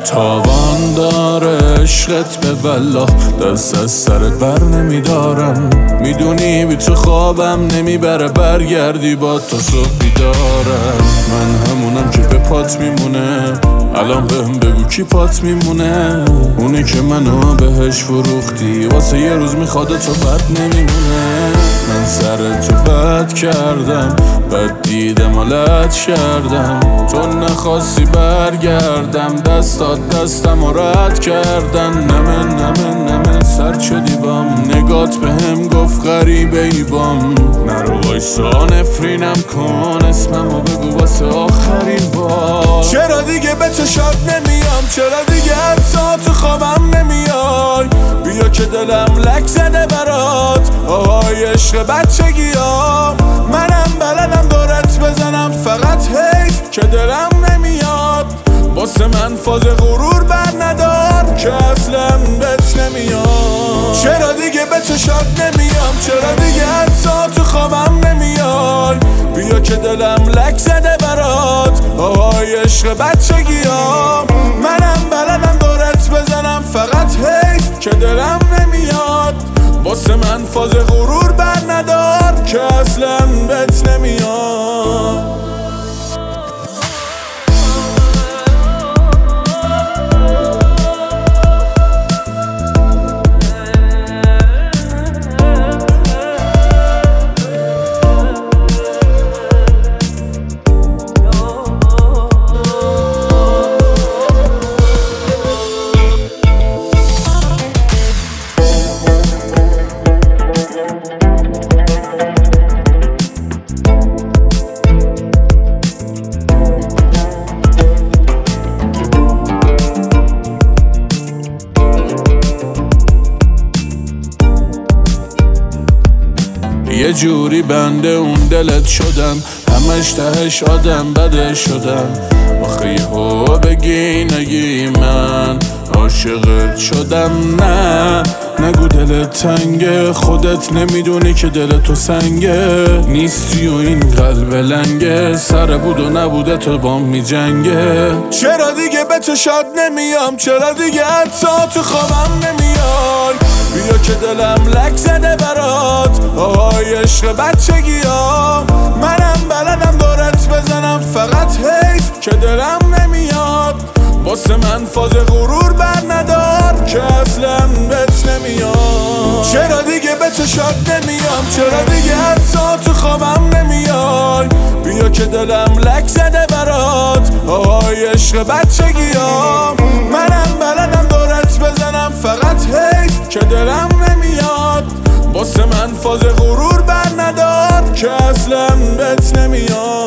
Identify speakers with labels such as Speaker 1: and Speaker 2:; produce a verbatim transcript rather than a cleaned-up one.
Speaker 1: تاوان داره عشقت به والله، دست از سرت بر نمیدارم. میدونی بی تو خوابم نمیبره، برگردی با تو صبح بیدارم. من همونم که به پات میمونه، الان بهم بگو کی پات میمونه. اونی که منو بهش فروختی، واسه یه روز میخواد تو بد نمیمونه. من سر تو بد کردم، بد دیدم و لد کردم. تو نخواستی برگردم، دستات دستم و رد کردن. نمه نمه نمه سر شدی بام، نگات بهم گفت غریبه ای بام. نرو وایسا نفرینم کن، اسممو بگو واسه آخرین بار. چرا دیگه به تو شاد نمیام، چرا دیگه حتی تو خوابم نمیای. بیا که دلم لک زده برات، آهای عشق بچگی ها. منم بلدم دورت بزنم، فقط حیف که دلم نمیاد. واسه من فاز غرور بر ندار که اصلا بهت نمیاد. چرا دیگه به تو شاد نمیام، چرا دیگه حتی تو خوابم نمیای. بیا که دلم لک زده برات، آهای عشق بچگی ها. منم بلدم دورت بزنم، فقط حیف که دلم نمیاد. واسه من فاز غرور بر ندار که اصلا بهت نمیاد. یه جوری بنده اون دلت شدم، همش تهش آدم بده شدم. آخه یهو بگی نگی من عاشقت شدم. نه نگو دلت تنگه، خودت نمیدونی که دل تو سنگه. نیستی و این قلب لنگه، سر بود و نبوده تو بام می جنگه. چرا دیگه به تو شاد نمیام، چرا دیگه حتی تو خوابم نمیای. بیا که دلم لک زده برات، آهای عشق بچگی ها. منم بلدم دورت بزنم، فقط حیف که دلم نمیاد. واسه من فاز غرور بر ندار که اصلا بهت نمیاد. چرا دیگه به تو شاد نمیام، چرا دیگه حتی تو خوابم نمیای. بیا که دلم لک زده برات، آهای عشق بچگی ها. منم بلدم دورت بزنم، فقط حیف که دلم نمیاد. واسه من فاز غرور بر ندار که اصلا بهت نمیاد.